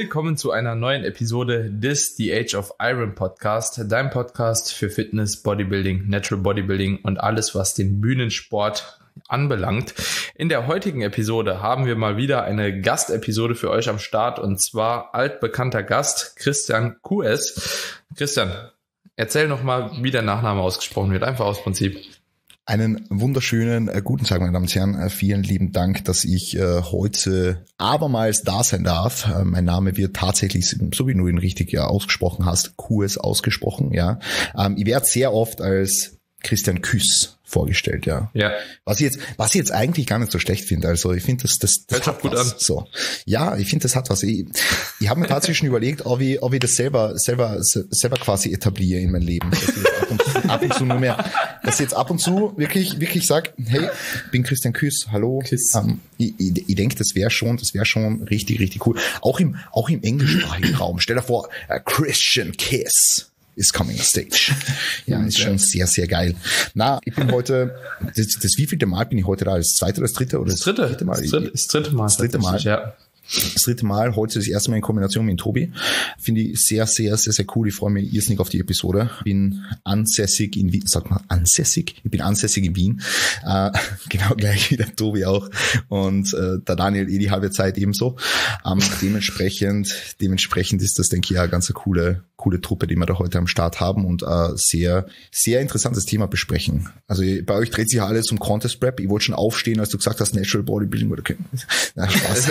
willkommen zu einer neuen Episode des The Age of Iron Podcast, dein Podcast für Fitness, Bodybuilding, Natural Bodybuilding und alles, was den Bühnensport anbelangt. In der heutigen Episode haben wir mal wieder eine Gastepisode für euch am Start und zwar altbekannter Gast Christian QS. Christian, erzähl nochmal, wie der Nachname ausgesprochen wird, einfach aus Prinzip. Einen wunderschönen guten Tag, meine Damen und Herren. Vielen lieben Dank, dass ich heute abermals da sein darf. Mein Name wird tatsächlich, so wie du ihn richtig ausgesprochen hast, QS ausgesprochen. Ja, ich werde sehr oft als Christian Küss vorgestellt, ja. Ja. Was ich jetzt eigentlich gar nicht so schlecht finde. Also ich finde, das hat gut was. An. So. Ja, ich finde, das hat was. Ich habe mir tatsächlich schon überlegt, ob ich das selber quasi etabliere in mein Leben. Dass ich ab und zu nur mehr, dass ich jetzt ab und zu wirklich sag, hey, bin Christian Küss, hallo. Ich denke, das wäre schon richtig cool. Auch im englischsprachigen Raum. Stell dir vor, Christian Kiss is coming on stage. Ja, ist schon sehr, sehr geil. Na, ich bin heute, das wievielte Mal bin ich heute da? Das zweite oder das dritte? Oder das dritte Mal. Das dritte Mal. Ja. Das dritte Mal, heute das erste Mal in Kombination mit Tobi. Finde ich sehr, sehr, sehr, sehr cool. Ich freue mich irrsinnig auf die Episode. Bin ansässig in Wien. Sagt man ansässig? Ich bin ansässig in Wien. Genau gleich wie der Tobi auch. Und der Daniel die halbe Zeit ebenso. Dementsprechend ist das, denke ich, eine ganz coole Truppe, die wir da heute am Start haben und sehr, sehr interessantes Thema besprechen. Also bei euch dreht sich ja alles um Contest Prep. Ich wollte schon aufstehen, als du gesagt hast, Natural Bodybuilding oder okay. Na, Spaß.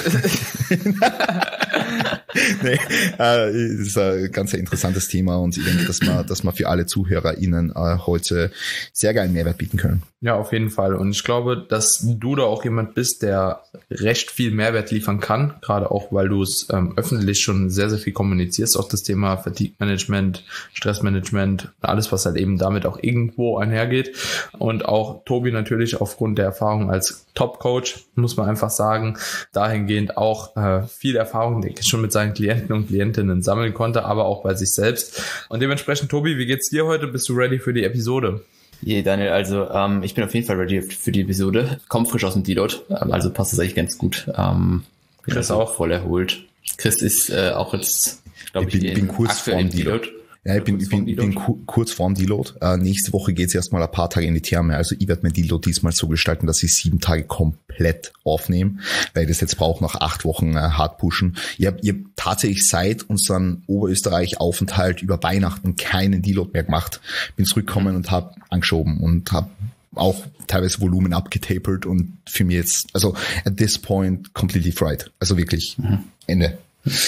Nee, das ist ein ganz interessantes Thema und ich denke, dass wir für alle ZuhörerInnen heute sehr geilen Mehrwert bieten können. Ja, auf jeden Fall. Und ich glaube, dass du da auch jemand bist, der recht viel Mehrwert liefern kann, gerade auch, weil du es öffentlich schon sehr, sehr viel kommunizierst, auch das Thema Fatigue Management, Stressmanagement, alles, was halt eben damit auch irgendwo einhergeht. Und auch Tobi natürlich aufgrund der Erfahrung als Top-Coach, muss man einfach sagen, dahingehend auch viel Erfahrung, denke ich, schon mit seinen Klienten und Klientinnen sammeln konnte, aber auch bei sich selbst. Und dementsprechend, Tobi, wie geht's dir heute? Bist du ready für die Episode? Yeah, Daniel, also ich bin auf jeden Fall ready für die Episode. Komm frisch aus dem Deload, also passt das eigentlich ganz gut. Chris auch voll erholt. Chris ist auch jetzt, glaube ich, bin kurz vorm Deload. Ja, ich bin kurz vorm Deload. Nächste Woche geht's erstmal ein paar Tage in die Therme. Also ich werde mein Deload diesmal so gestalten, dass ich 7 Tage komplett aufnehme, weil ich das jetzt brauche, nach 8 Wochen hart pushen. Ich hab tatsächlich seit unserem Oberösterreich-Aufenthalt über Weihnachten keinen Deload mehr gemacht. Bin zurückgekommen und habe angeschoben und habe auch teilweise Volumen abgetapert und für mich jetzt, also at this point completely fried. Also wirklich Ende.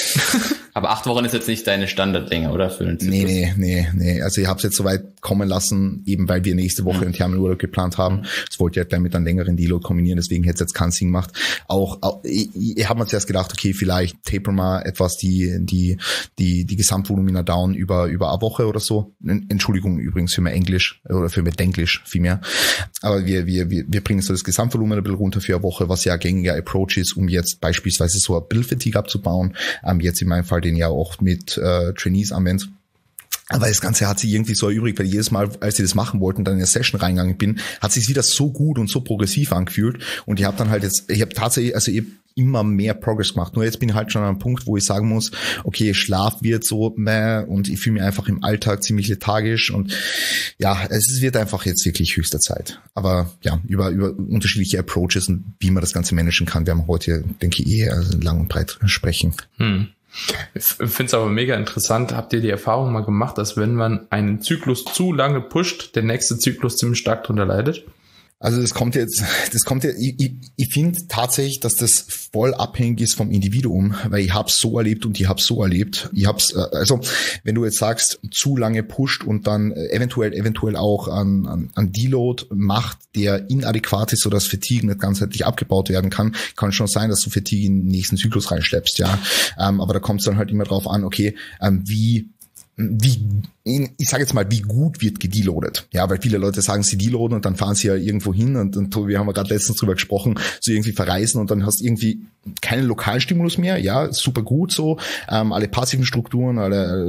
Aber 8 Wochen ist jetzt nicht deine Standardlänge, oder? Für den Zyklus? Nee. Also ich habe es jetzt soweit kommen lassen, eben weil wir nächste Woche einen Thermenurlaub geplant haben. Das wollte ich halt dann mit einem längeren Deload kombinieren, deswegen hätte es jetzt keinen Sinn gemacht. Ich habe mir zuerst gedacht, okay, vielleicht taper mal etwas die Gesamtvolumina down über eine Woche oder so. Entschuldigung übrigens für mein Englisch oder für mein Denglisch vielmehr. Aber wir bringen so das Gesamtvolumen ein bisschen runter für eine Woche, was ja ein gängiger Approach ist, um jetzt beispielsweise so ein Build-Fatigue abzubauen. Jetzt in meinem Fall den ja auch mit Trainees anwendet. Aber das Ganze hat sich irgendwie so erübrigt, weil jedes Mal, als ich das machen wollte und dann in eine Session reingegangen bin, hat sich wieder so gut und so progressiv angefühlt. Und ich habe dann halt ich habe tatsächlich, also ich habe immer mehr Progress gemacht. Nur jetzt bin ich halt schon an einem Punkt, wo ich sagen muss, okay, Schlaf wird so und ich fühle mich einfach im Alltag ziemlich lethargisch und ja, es wird einfach jetzt wirklich höchster Zeit. Aber ja, über unterschiedliche Approaches und wie man das Ganze managen kann, werden wir heute, denke ich, lang und breit sprechen. Ich finde es aber mega interessant. Habt ihr die Erfahrung mal gemacht, dass wenn man einen Zyklus zu lange pusht, der nächste Zyklus ziemlich stark drunter leidet? Also ich finde tatsächlich, dass das voll abhängig ist vom Individuum, weil ich habe so erlebt und ich habe so erlebt. Also wenn du jetzt sagst, zu lange pusht und dann eventuell auch an Deload macht, der inadäquat ist, sodass Fatigue nicht ganzheitlich abgebaut werden kann schon sein, dass du Fatigue in den nächsten Zyklus reinschleppst, ja. Aber da kommt es dann halt immer drauf an, okay, wie ich sage jetzt mal, wie gut wird gedeloadet? Ja, weil viele Leute sagen, sie deloaden und dann fahren sie ja irgendwo hin und wir haben ja gerade letztens drüber gesprochen, so irgendwie verreisen und dann hast irgendwie keinen Lokalstimulus mehr. Ja, super gut so. Alle passiven Strukturen,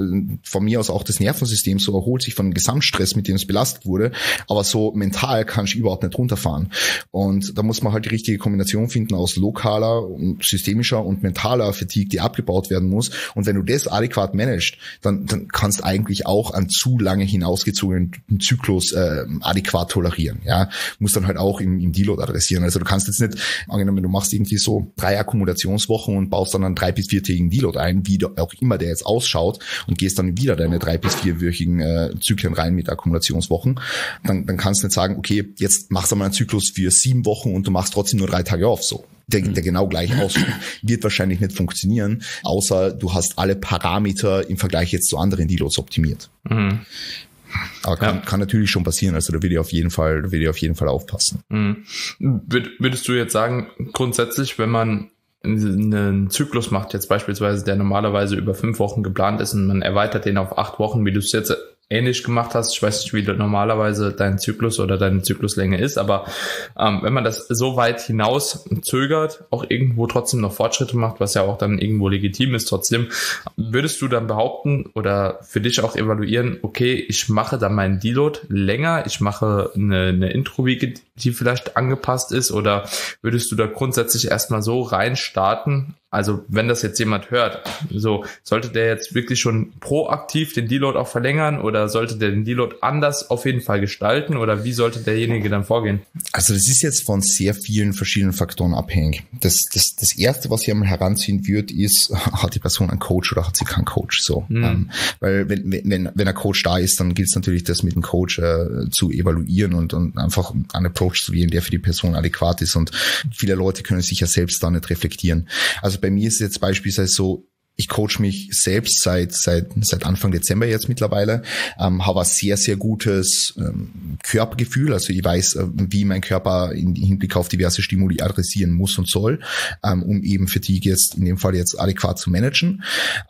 von mir aus auch das Nervensystem so erholt sich von dem Gesamtstress, mit dem es belastet wurde. Aber so mental kannst du überhaupt nicht runterfahren. Und da muss man halt die richtige Kombination finden aus lokaler, systemischer und mentaler Fatigue, die abgebaut werden muss. Und wenn du das adäquat managst, dann kannst eigentlich auch einen zu lange hinausgezogenen Zyklus adäquat tolerieren. Ja, muss dann halt auch im Deload adressieren. Also du kannst jetzt nicht, angenommen, du machst irgendwie so 3 Akkumulationswochen und baust dann einen 3- bis 4-tägigen Deload ein, wie auch immer der jetzt ausschaut, und gehst dann wieder deine 3- bis 4-wöchigen Zyklen rein mit Akkumulationswochen, dann kannst du nicht sagen, okay, jetzt machst du mal einen Zyklus für 7 Wochen und du machst trotzdem nur 3 Tage auf, so. Der genau gleich ausschaut. Wird wahrscheinlich nicht funktionieren, außer du hast alle Parameter im Vergleich jetzt zu anderen Deloads optimiert. Mhm. Aber kann natürlich schon passieren, also da will ich auf jeden Fall aufpassen. Mhm. Würdest du jetzt sagen, grundsätzlich, wenn man einen Zyklus macht, jetzt beispielsweise, der normalerweise über 5 Wochen geplant ist und man erweitert den auf 8 Wochen, wie du es jetzt ähnlich gemacht hast, ich weiß nicht, wie normalerweise dein Zyklus oder deine Zykluslänge ist, aber wenn man das so weit hinaus zögert, auch irgendwo trotzdem noch Fortschritte macht, was ja auch dann irgendwo legitim ist trotzdem, würdest du dann behaupten oder für dich auch evaluieren, okay, ich mache dann meinen Deload länger, ich mache eine Intro-Wiege, die vielleicht angepasst ist, oder würdest du da grundsätzlich erstmal so rein starten? Also wenn das jetzt jemand hört, so sollte der jetzt wirklich schon proaktiv den Deload auch verlängern oder sollte der den Deload anders auf jeden Fall gestalten oder wie sollte derjenige dann vorgehen? Also das ist jetzt von sehr vielen verschiedenen Faktoren abhängig. Das Erste, was ich einmal heranziehen würde, ist, hat die Person einen Coach oder hat sie keinen Coach? So, weil wenn ein Coach da ist, dann gilt es natürlich, das mit dem Coach zu evaluieren und einfach einen Approach zu wählen, der für die Person adäquat ist, und viele Leute können sich ja selbst da nicht reflektieren. Also bei mir ist es jetzt beispielsweise so, ich coach mich selbst seit Anfang Dezember jetzt mittlerweile, habe ein sehr, sehr gutes Körpergefühl. Also ich weiß, wie mein Körper im Hinblick auf diverse Stimuli adressieren muss und soll, um eben Fatigue jetzt in dem Fall jetzt adäquat zu managen,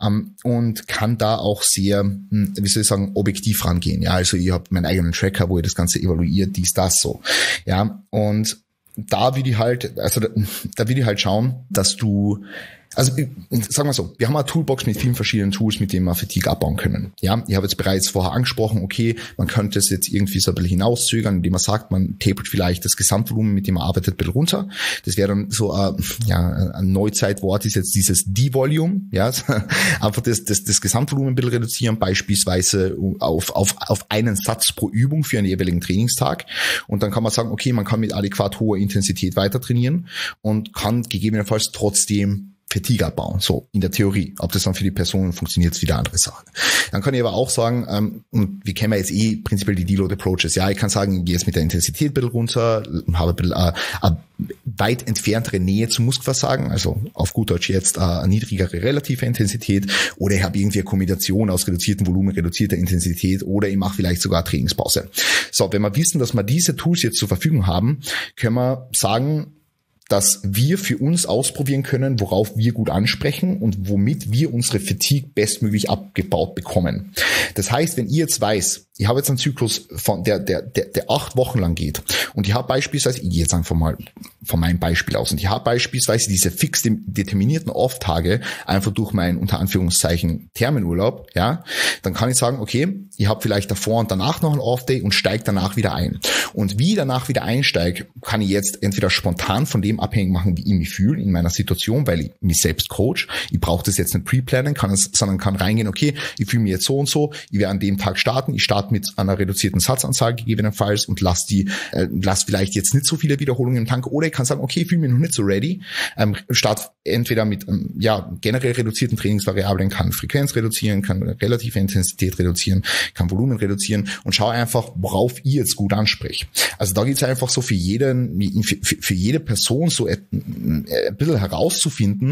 und kann da auch sehr, wie soll ich sagen, objektiv rangehen. Ja, also ich habe meinen eigenen Tracker, wo ich das Ganze evaluiert, das so. Ja, und da will ich halt schauen, dass du, also sagen wir so, wir haben eine Toolbox mit vielen verschiedenen Tools, mit denen wir Fatigue abbauen können. Ja, ich habe jetzt bereits vorher angesprochen, okay, man könnte es jetzt irgendwie so ein bisschen hinauszögern, indem man sagt, man tapert vielleicht das Gesamtvolumen, mit dem man arbeitet, ein bisschen runter. Das wäre dann so ein Neuzeitwort ist jetzt dieses Devolume, ja, einfach das Gesamtvolumen ein bisschen reduzieren, beispielsweise auf einen Satz pro Übung für einen jeweiligen Trainingstag. Und dann kann man sagen, okay, man kann mit adäquat hoher Intensität weiter trainieren und kann gegebenenfalls trotzdem Fatigue abbauen, so in der Theorie. Ob das dann für die Person funktioniert, ist wieder eine andere Sache. Dann kann ich aber auch sagen, und wir kennen jetzt prinzipiell die Deload Approaches. Ja, ich kann sagen, ich gehe jetzt mit der Intensität ein bisschen runter, habe ein bisschen eine weit entferntere Nähe zum Muskelversagen, also auf gut Deutsch jetzt eine niedrigere relative Intensität, oder ich habe irgendwie eine Kombination aus reduziertem Volumen, reduzierter Intensität, oder ich mache vielleicht sogar Trainingspause. So, wenn wir wissen, dass wir diese Tools jetzt zur Verfügung haben, können wir sagen, dass wir für uns ausprobieren können, worauf wir gut ansprechen und womit wir unsere Fatigue bestmöglich abgebaut bekommen. Das heißt, wenn ihr jetzt weiß, ich habe jetzt einen Zyklus von der 8 Wochen lang geht, und ich habe beispielsweise, ich gehe jetzt einfach mal von meinem Beispiel aus, und ich habe beispielsweise diese fix determinierten Off-Tage einfach durch meinen, unter Anführungszeichen, Thermenurlaub, ja, dann kann ich sagen, okay, ich habe vielleicht davor und danach noch einen Off-Day und steige danach wieder ein. Und wie ich danach wieder einsteige, kann ich jetzt entweder spontan von dem abhängig machen, wie ich mich fühle in meiner Situation, weil ich mich selbst coach. Ich brauche das jetzt nicht pre-planen, sondern kann reingehen, okay, ich fühle mich jetzt so und so, ich werde an dem Tag starten, ich starte mit einer reduzierten Satzanzahl gegebenenfalls und lass vielleicht jetzt nicht so viele Wiederholungen im Tank, oder ich kann sagen, okay, ich fühle mich noch nicht so ready, start entweder mit generell reduzierten Trainingsvariablen, kann Frequenz reduzieren, kann relative Intensität reduzieren, kann Volumen reduzieren und schau einfach, worauf ihr jetzt gut anspricht. Also da geht es einfach so für jede Person so ein bisschen herauszufinden,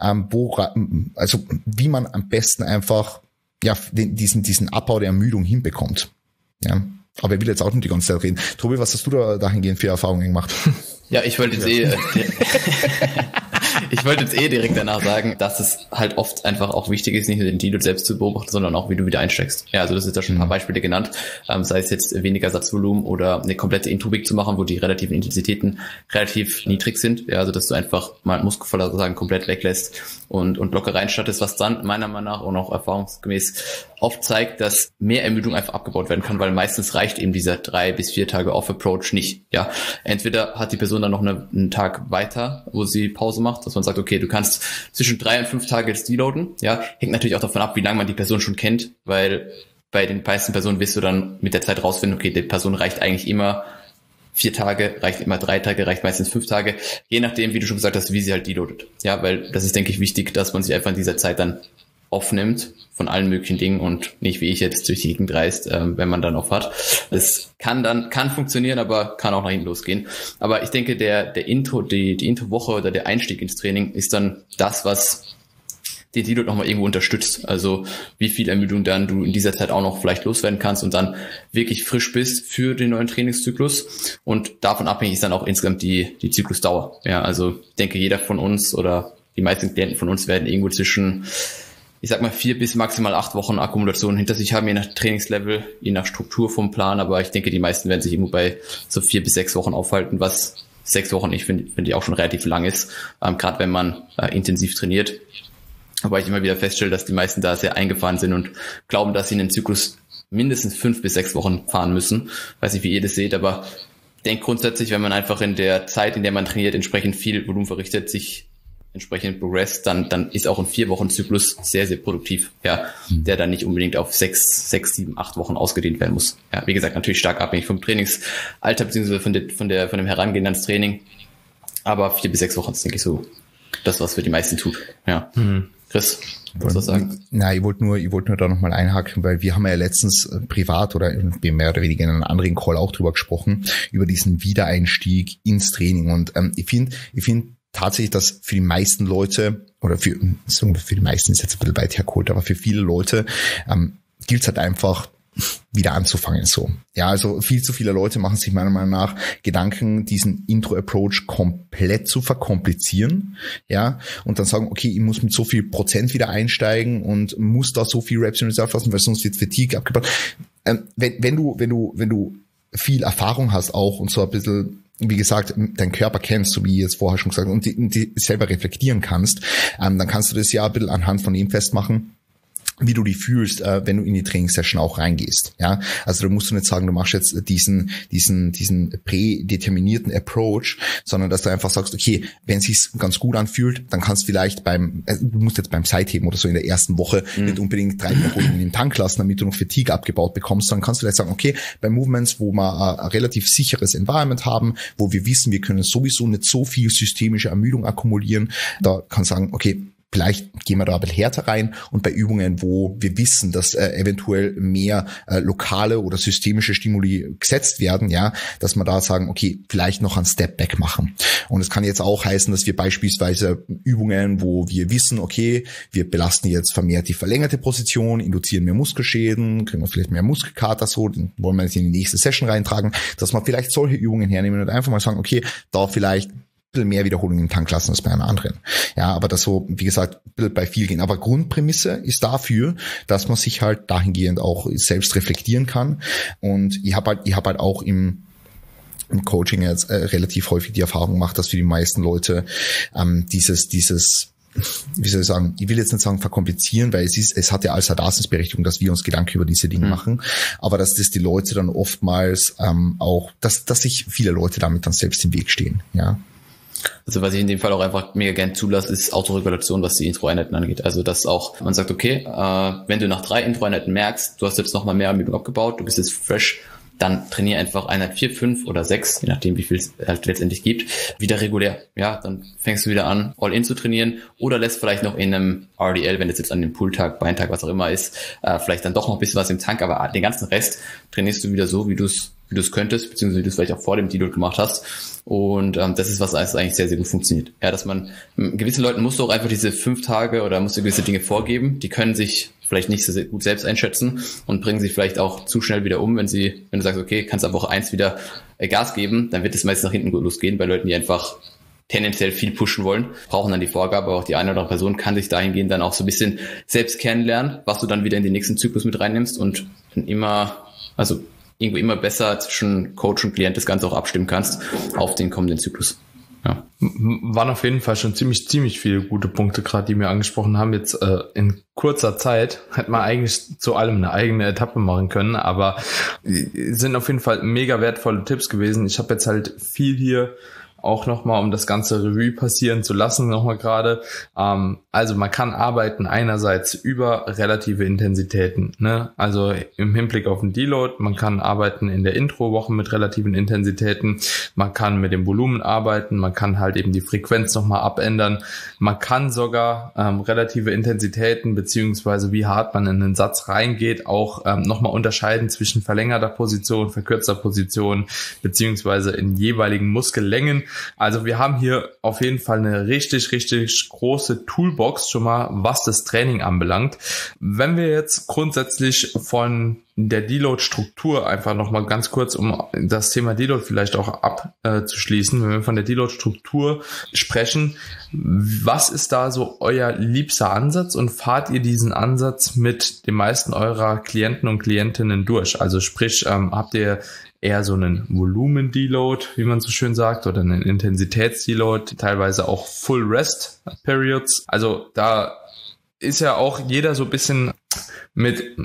wie man am besten einfach diesen Abbau der Ermüdung hinbekommt. Ja. Aber ich will jetzt auch nicht die ganze Zeit reden. Tobi, was hast du da dahingehend für Erfahrungen gemacht? Ja, ich wollte jetzt Ich wollte jetzt direkt danach sagen, dass es halt oft einfach auch wichtig ist, nicht nur den Deload selbst zu beobachten, sondern auch, wie du wieder einsteigst. Ja, also das ist da schon ein paar Beispiele genannt, sei es jetzt weniger Satzvolumen oder eine komplette Intro-Week zu machen, wo die relativen Intensitäten relativ niedrig sind. Ja, also dass du einfach mal Muskelverlager sagen komplett weglässt und locker reinstattest, was dann meiner Meinung nach und auch erfahrungsgemäß oft zeigt, dass mehr Ermüdung einfach abgebaut werden kann, weil meistens reicht eben dieser 3 bis 4 Tage Off-Approach nicht. Ja, entweder hat die Person dann noch einen Tag weiter, wo sie Pause macht, dass man sagt, okay, du kannst zwischen 3 und 5 Tage jetzt deloaden. Ja, hängt natürlich auch davon ab, wie lange man die Person schon kennt, weil bei den meisten Personen wirst du dann mit der Zeit rausfinden, okay, die Person reicht eigentlich immer 4 Tage, reicht immer 3 Tage, reicht meistens 5 Tage, je nachdem, wie du schon gesagt hast, wie sie halt deloadet. Ja, weil das ist, denke ich, wichtig, dass man sich einfach in dieser Zeit dann aufnimmt von allen möglichen Dingen und nicht wie ich jetzt durch die Gegend reist, wenn man dann auf hat. Das kann funktionieren, aber kann auch nach hinten losgehen. Aber ich denke, die Intro-Woche oder der Einstieg ins Training ist dann das, was den Deload nochmal irgendwo unterstützt. Also wie viel Ermüdung dann du in dieser Zeit auch noch vielleicht loswerden kannst und dann wirklich frisch bist für den neuen Trainingszyklus. Und davon abhängig ist dann auch insgesamt die Zyklusdauer. Ja, also ich denke, jeder von uns oder die meisten Klienten von uns werden irgendwo zwischen, ich sag mal, 4 bis maximal 8 Wochen Akkumulation hinter sich haben, je nach Trainingslevel, je nach Struktur vom Plan. Aber ich denke, die meisten werden sich irgendwo bei so 4 bis 6 Wochen aufhalten, was 6 Wochen, ich finde ich auch schon relativ lang ist, gerade wenn man intensiv trainiert. Aber ich immer wieder feststelle, dass die meisten da sehr eingefahren sind und glauben, dass sie in den Zyklus mindestens 5 bis 6 Wochen fahren müssen. Weiß nicht, wie ihr das seht, aber ich denke grundsätzlich, wenn man einfach in der Zeit, in der man trainiert, entsprechend viel Volumen verrichtet, sich entsprechend progresst, dann ist auch ein 4-Wochen-Zyklus sehr, sehr produktiv, ja, der dann nicht unbedingt auf 6, 7, 8 Wochen ausgedehnt werden muss. Ja, wie gesagt, natürlich stark abhängig vom Trainingsalter, beziehungsweise von dem Herangehen ans Training. Aber 4 bis 6 Wochen ist, denke ich, so das, was für die meisten tut. Ja. Chris, willst du was sagen? Nein, ich wollte nur da nochmal einhaken, weil wir haben ja letztens privat oder mehr oder weniger in einem anderen Call auch drüber gesprochen, über diesen Wiedereinstieg ins Training. Und ich finde tatsächlich, dass für die meisten Leute, oder für die meisten ist jetzt ein bisschen weit hergeholt, aber für viele Leute gilt es halt einfach, wieder anzufangen, so. Ja, also viel zu viele Leute machen sich meiner Meinung nach Gedanken, diesen Intro-Approach komplett zu verkomplizieren, ja, und dann sagen, okay, ich muss mit so viel Prozent wieder einsteigen und muss da so viel Reps in Reserve lassen, weil sonst wird Fatigue abgebaut. Wenn du viel Erfahrung hast auch und so ein bisschen, wie gesagt, deinen Körper kennst, so wie ich jetzt vorher schon gesagt habe, und die selber reflektieren kannst, dann kannst du das ja ein bisschen anhand von dem festmachen, wie du dich fühlst, wenn du in die Trainingssession auch reingehst. Ja, also da musst du nicht sagen, du machst jetzt diesen prädeterminierten Approach, sondern dass du einfach sagst, okay, wenn es sich ganz gut anfühlt, dann kannst du vielleicht du musst jetzt beim Seitheben oder so in der ersten Woche nicht unbedingt 3 Wiederholungen in den Tank lassen, damit du noch Fatigue abgebaut bekommst, dann kannst du vielleicht sagen, okay, bei Movements, wo wir ein relativ sicheres Environment haben, wo wir wissen, wir können sowieso nicht so viel systemische Ermüdung akkumulieren, da kannst du sagen, okay, vielleicht gehen wir da ein bisschen härter rein, und bei Übungen, wo wir wissen, dass eventuell mehr lokale oder systemische Stimuli gesetzt werden, ja, dass wir da sagen, okay, vielleicht noch einen Step Back machen. Und es kann jetzt auch heißen, dass wir beispielsweise Übungen, wo wir wissen, okay, wir belasten jetzt vermehrt die verlängerte Position, induzieren mehr Muskelschäden, kriegen wir vielleicht mehr Muskelkater, so, den wollen wir jetzt in die nächste Session reintragen, dass wir vielleicht solche Übungen hernehmen und einfach mal sagen, okay, da vielleicht mehr Wiederholungen im Tank lassen als bei einer anderen. Ja, aber das so, wie gesagt, bei viel gehen. Aber Grundprämisse ist dafür, dass man sich halt dahingehend auch selbst reflektieren kann. Und ich habe halt auch im Coaching jetzt relativ häufig die Erfahrung gemacht, dass für die meisten Leute dieses wie soll ich sagen, ich will jetzt nicht sagen verkomplizieren, weil es hat ja als Daseinsberechtigung, dass wir uns Gedanken über diese Dinge machen, aber dass das die Leute dann oftmals auch, dass sich viele Leute damit dann selbst im Weg stehen, ja. Also was ich in dem Fall auch einfach mega gern zulasse, ist Autoregulation, was die Intro-Einheiten angeht. Also dass auch man sagt, okay, wenn du nach 3 Intro-Einheiten merkst, du hast jetzt nochmal mehr Ermüdung abgebaut, du bist jetzt fresh, dann trainiere einfach Einheit 4, 5 oder 6, je nachdem wie viel es halt letztendlich gibt, wieder regulär. Ja, dann fängst du wieder an, All-In zu trainieren oder lässt vielleicht noch in einem RDL, wenn es jetzt an dem Pulltag, Beintag, was auch immer ist, vielleicht dann doch noch ein bisschen was im Tank, aber den ganzen Rest trainierst du wieder so, wie du es könntest, beziehungsweise wie du es vielleicht auch vor dem Deload gemacht hast. Und das ist, was eigentlich sehr, sehr gut funktioniert. Ja, dass man gewissen Leuten musst du auch einfach diese 5 Tage oder musst du gewisse Dinge vorgeben, die können sich vielleicht nicht so sehr gut selbst einschätzen und bringen sich vielleicht auch zu schnell wieder um, wenn du sagst, okay, kannst ab Woche 1 wieder Gas geben, dann wird es meistens nach hinten gut losgehen bei Leuten, die einfach tendenziell viel pushen wollen, brauchen dann die Vorgabe, aber auch die eine oder andere Person kann sich dahingehend dann auch so ein bisschen selbst kennenlernen, was du dann wieder in den nächsten Zyklus mit reinnimmst und irgendwo immer besser zwischen Coach und Klient das Ganze auch abstimmen kannst auf den kommenden Zyklus. Ja. Waren auf jeden Fall schon ziemlich viele gute Punkte gerade, die wir angesprochen haben. Jetzt in kurzer Zeit hätte man eigentlich zu allem eine eigene Etappe machen können, aber sind auf jeden Fall mega wertvolle Tipps gewesen. Ich habe jetzt halt viel hier auch nochmal, um das ganze Revue passieren zu lassen, nochmal gerade. Also man kann arbeiten einerseits über relative Intensitäten, ne? Also im Hinblick auf den Deload, man kann arbeiten in der Introwoche mit relativen Intensitäten, man kann mit dem Volumen arbeiten, man kann halt eben die Frequenz nochmal abändern, man kann sogar relative Intensitäten beziehungsweise wie hart man in den Satz reingeht, auch nochmal unterscheiden zwischen verlängerter Position, verkürzter Position beziehungsweise in jeweiligen Muskellängen. Also wir haben hier auf jeden Fall eine richtig große Toolbox schon mal, was das Training anbelangt. Wenn wir jetzt grundsätzlich von der Deload-Struktur einfach nochmal ganz kurz, um das Thema Deload vielleicht auch abzuschließen, wenn wir von der Deload-Struktur sprechen, was ist da so euer liebster Ansatz und fahrt ihr diesen Ansatz mit den meisten eurer Klienten und Klientinnen durch? Also sprich, habt ihr eher so einen Volumen-Deload, wie man so schön sagt, oder einen Intensitäts-Deload, teilweise auch Full-Rest-Periods. Also da ist ja auch jeder so ein bisschen mit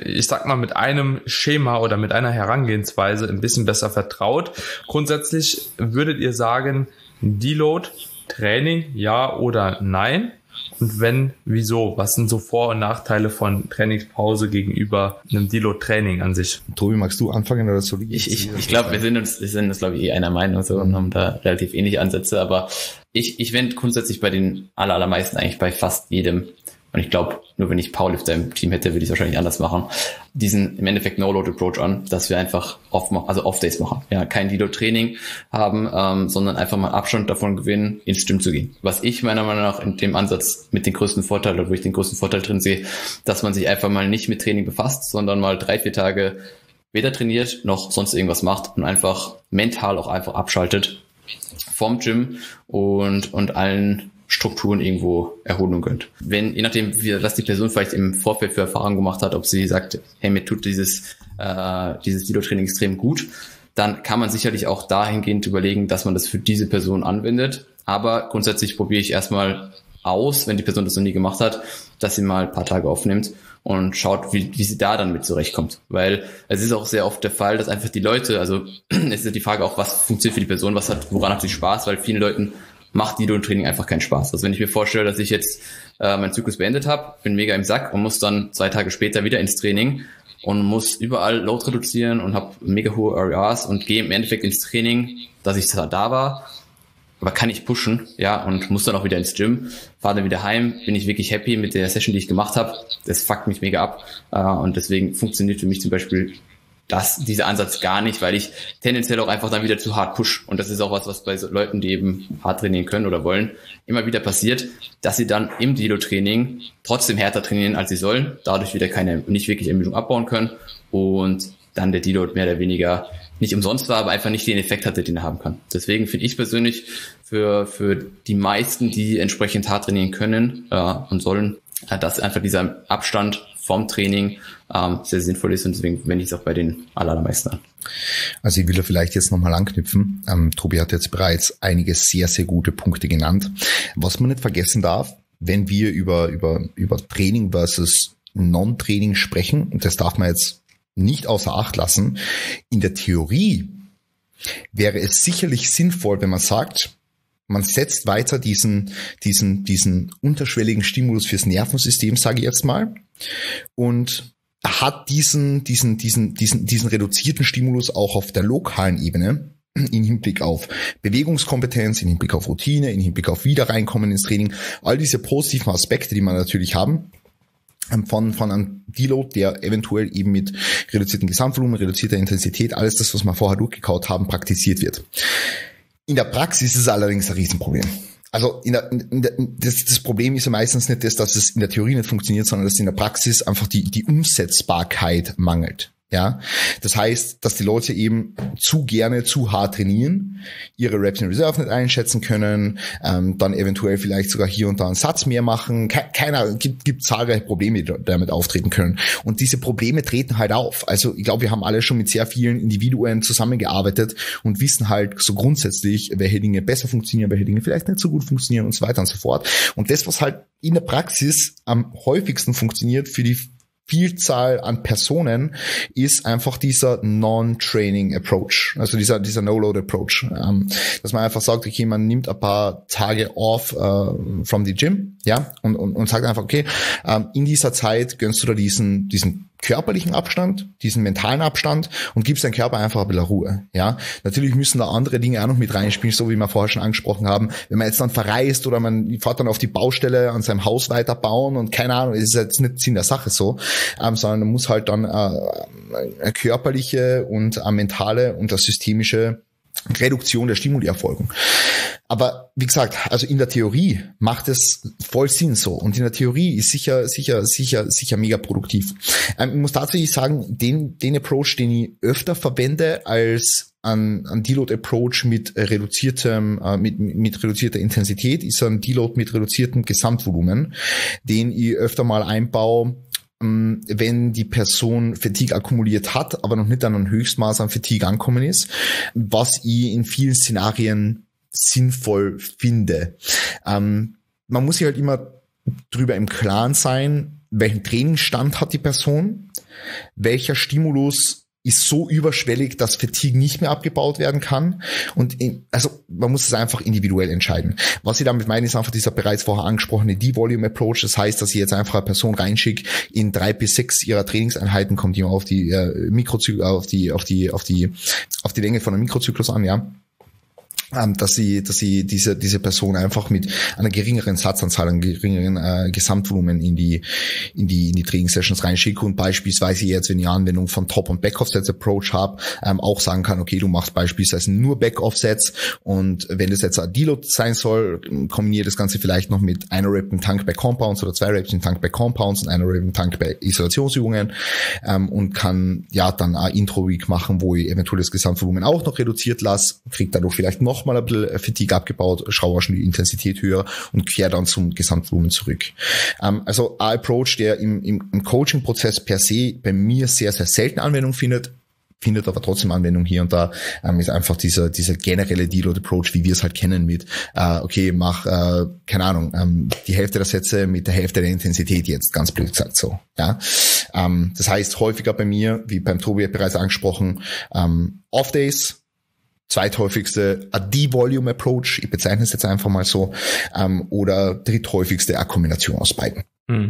einem Schema oder mit einer Herangehensweise ein bisschen besser vertraut. Grundsätzlich würdet ihr sagen, Deload, Training, ja oder nein? Und wenn, wieso? Was sind so Vor- und Nachteile von Trainingspause gegenüber einem Deload-Training an sich? Tobi, magst du anfangen oder soll ich? Ich glaube, wir sind uns glaube ich einer Meinung so und haben da relativ ähnliche Ansätze, aber ich wende grundsätzlich bei den allermeisten eigentlich bei fast jedem, und ich glaube, nur wenn ich Powerlifter im Team hätte, würde ich es wahrscheinlich anders machen, diesen im Endeffekt No-Load-Approach an, dass wir einfach Off-Days machen. Ja, kein Deload-Training haben, sondern einfach mal Abstand davon gewinnen, ins Gym zu gehen. Was ich meiner Meinung nach in dem Ansatz mit den größten Vorteil, oder wo ich den größten Vorteil drin sehe, dass man sich einfach mal nicht mit Training befasst, sondern mal 3-4 Tage weder trainiert, noch sonst irgendwas macht und einfach mental auch einfach abschaltet vom Gym und allen Strukturen irgendwo Erholung gönnt. Wenn, je nachdem, was die Person vielleicht im Vorfeld für Erfahrungen gemacht hat, ob sie sagt, hey, mir tut dieses Deload-Training extrem gut, dann kann man sicherlich auch dahingehend überlegen, dass man das für diese Person anwendet. Aber grundsätzlich probiere ich erstmal aus, wenn die Person das noch nie gemacht hat, dass sie mal ein paar Tage aufnimmt und schaut, wie sie da dann mit zurechtkommt. Weil es ist auch sehr oft der Fall, dass einfach die Leute, also es ist die Frage auch, was funktioniert für die Person, woran hat sie Spaß, weil vielen Leuten macht Deload-Training einfach keinen Spaß. Also wenn ich mir vorstelle, dass ich jetzt meinen Zyklus beendet habe, bin mega im Sack und muss dann 2 Tage später wieder ins Training und muss überall Load reduzieren und habe mega hohe RERs und gehe im Endeffekt ins Training, dass ich zwar da war, aber kann ich pushen, ja, und muss dann auch wieder ins Gym, fahre dann wieder heim, bin ich wirklich happy mit der Session, die ich gemacht habe. Das fuckt mich mega ab und deswegen funktioniert für mich zum Beispiel dieser Ansatz gar nicht, weil ich tendenziell auch einfach dann wieder zu hart push. Und das ist auch was bei so Leuten, die eben hart trainieren können oder wollen, immer wieder passiert, dass sie dann im Deload-Training trotzdem härter trainieren, als sie sollen, dadurch wieder nicht wirklich Ermüdung abbauen können und dann der Deload mehr oder weniger nicht umsonst war, aber einfach nicht den Effekt hatte, den er haben kann. Deswegen finde ich persönlich für die meisten, die entsprechend hart trainieren können und sollen, dass einfach dieser Abstand vom Training sehr sinnvoll ist und deswegen wende ich es auch bei den allermeisten an. Also ich will da vielleicht jetzt nochmal anknüpfen. Tobi hat jetzt bereits einige sehr, sehr gute Punkte genannt. Was man nicht vergessen darf, wenn wir über Training versus Non-Training sprechen, und das darf man jetzt nicht außer Acht lassen, in der Theorie wäre es sicherlich sinnvoll, wenn man sagt, man setzt weiter diesen unterschwelligen Stimulus fürs Nervensystem, sage ich jetzt mal, und hat diesen reduzierten Stimulus auch auf der lokalen Ebene in Hinblick auf Bewegungskompetenz, in Hinblick auf Routine, in Hinblick auf Wiederreinkommen ins Training, all diese positiven Aspekte, die man natürlich haben, von einem Deload, der eventuell eben mit reduziertem Gesamtvolumen, reduzierter Intensität, alles das, was wir vorher durchgekaut haben, praktiziert wird. In der Praxis ist es allerdings ein Riesenproblem. Also das Problem ist ja meistens nicht das, dass es in der Theorie nicht funktioniert, sondern dass in der Praxis einfach die Umsetzbarkeit mangelt. Ja, das heißt, dass die Leute eben zu gerne, zu hart trainieren, ihre Reps in Reserve nicht einschätzen können, dann eventuell vielleicht sogar hier und da einen Satz mehr machen. Gibt zahlreiche Probleme, die damit auftreten können. Und diese Probleme treten halt auf. Also ich glaube, wir haben alle schon mit sehr vielen Individuen zusammengearbeitet und wissen halt so grundsätzlich, welche Dinge besser funktionieren, welche Dinge vielleicht nicht so gut funktionieren und so weiter und so fort. Und das, was halt in der Praxis am häufigsten funktioniert für die Vielzahl an Personen, ist einfach dieser Non-Training Approach, also dieser No-Load Approach, dass man einfach sagt, okay, man nimmt ein paar Tage off from the gym, ja, und sagt einfach, okay, in dieser Zeit gönnst du da diesen körperlichen Abstand, diesen mentalen Abstand und gibst deinem Körper einfach ein bisschen Ruhe, ja. Natürlich müssen da andere Dinge auch noch mit reinspielen, so wie wir vorher schon angesprochen haben. Wenn man jetzt dann verreist oder man fährt dann auf die Baustelle an seinem Haus weiterbauen und keine Ahnung, ist jetzt nicht Sinn der Sache so, sondern man muss halt dann eine körperliche und eine mentale und eine systemische Reduktion der Stimuli erfolgen. Aber wie gesagt, also in der Theorie macht es voll Sinn so und in der Theorie ist sicher mega produktiv. Ich muss tatsächlich sagen, den Approach, den ich öfter verwende als ein Deload Approach mit reduzierter Intensität, ist ein Deload mit reduziertem Gesamtvolumen, den ich öfter mal einbaue, wenn die Person Fatigue akkumuliert hat, aber noch nicht an einem Höchstmaß an Fatigue angekommen ist, was ich in vielen Szenarien sinnvoll finde. Man muss sich halt immer drüber im Klaren sein, welchen Trainingsstand hat die Person, welcher Stimulus ist so überschwellig, dass Fatigue nicht mehr abgebaut werden kann. Und also man muss es einfach individuell entscheiden. Was ich damit meine, ist einfach dieser bereits vorher angesprochene D-Volume-Approach. Das heißt, dass ich jetzt einfach eine Person reinschicke, in 3 bis 6 ihrer Trainingseinheiten kommt immer auf die auf die Länge von einem Mikrozyklus an, ja. Dass sie diese Person einfach mit einer geringeren Satzanzahl, einem geringeren Gesamtvolumen in die Trainingssessions reinschicke und beispielsweise jetzt, wenn ich Anwendung von Top- und Back-Offsets Approach habe, auch sagen kann, okay, du machst beispielsweise nur Back-Offsets und wenn das jetzt ein Deload sein soll, kombiniere das Ganze vielleicht noch mit einer Rep im Tank bei Compounds oder 2 Reps im Tank bei Compounds und einer Rep im Tank bei Isolationsübungen und kann ja dann ein Intro-Week machen, wo ich eventuell das Gesamtvolumen auch noch reduziert lasse, kriegt dadurch vielleicht noch mal ein bisschen Fatigue abgebaut, schraube schon die Intensität höher und kehre dann zum Gesamtvolumen zurück. Also ein Approach, der im Coaching-Prozess per se bei mir sehr, sehr selten Anwendung findet aber trotzdem Anwendung hier und da, ist einfach dieser generelle Deload-Approach, wie wir es halt kennen mit, okay, mach, keine Ahnung, die Hälfte der Sätze mit der Hälfte der Intensität jetzt, ganz blöd gesagt so, ja. Das heißt, häufiger bei mir, wie beim Tobi bereits angesprochen, Off-Days, zweithäufigste a D-Volume Approach, ich bezeichne es jetzt einfach mal so, oder dritthäufigste a Kombination aus beiden.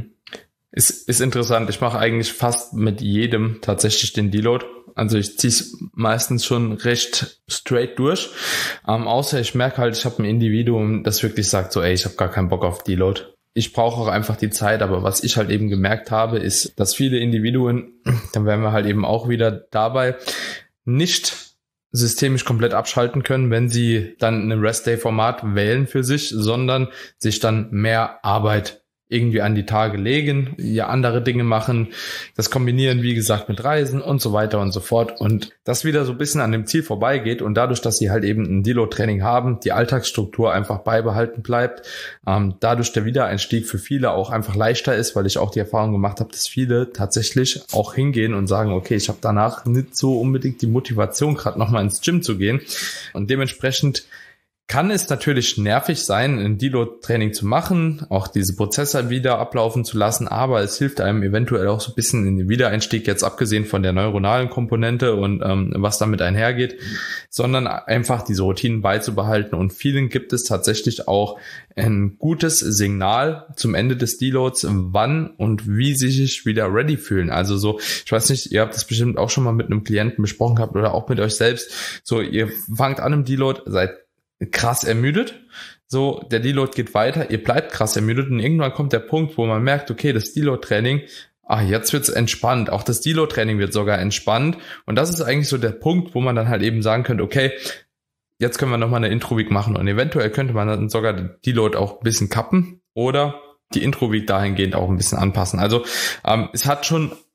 Ist interessant. Ich mache eigentlich fast mit jedem tatsächlich den Deload. Also ich ziehe es meistens schon recht straight durch. Außer ich merke halt, ich habe ein Individuum, das wirklich sagt so, ey, ich habe gar keinen Bock auf Deload. Ich brauche auch einfach die Zeit, aber was ich halt eben gemerkt habe, ist, dass viele Individuen, dann wären wir halt eben auch wieder dabei, nicht systemisch komplett abschalten können, wenn sie dann ein Rest-Day-Format wählen für sich, sondern sich dann mehr Arbeit irgendwie an die Tage legen, ja andere Dinge machen, das kombinieren, wie gesagt, mit Reisen und so weiter und so fort und das wieder so ein bisschen an dem Ziel vorbeigeht und dadurch, dass sie halt eben ein Deload-Training haben, die Alltagsstruktur einfach beibehalten bleibt, dadurch der Wiedereinstieg für viele auch einfach leichter ist, weil ich auch die Erfahrung gemacht habe, dass viele tatsächlich auch hingehen und sagen, okay, ich habe danach nicht so unbedingt die Motivation, gerade nochmal ins Gym zu gehen und dementsprechend kann es natürlich nervig sein, ein Deload-Training zu machen, auch diese Prozesse wieder ablaufen zu lassen, aber es hilft einem eventuell auch so ein bisschen in den Wiedereinstieg, jetzt abgesehen von der neuronalen Komponente und was damit einhergeht, sondern einfach diese Routinen beizubehalten und vielen gibt es tatsächlich auch ein gutes Signal zum Ende des Deloads, wann und wie sie sich wieder ready fühlen. Also so, ich weiß nicht, ihr habt das bestimmt auch schon mal mit einem Klienten besprochen gehabt oder auch mit euch selbst, so ihr fangt an im Deload, seid krass ermüdet, so der Deload geht weiter, ihr bleibt krass ermüdet und irgendwann kommt der Punkt, wo man merkt, okay, das Deload-Training, jetzt wird's entspannt, auch das Deload-Training wird sogar entspannt und das ist eigentlich so der Punkt, wo man dann halt eben sagen könnte, okay, jetzt können wir nochmal eine Intro-Week machen und eventuell könnte man dann sogar den Deload auch ein bisschen kappen oder die Intro-Week dahingehend auch ein bisschen anpassen. Also es hat schon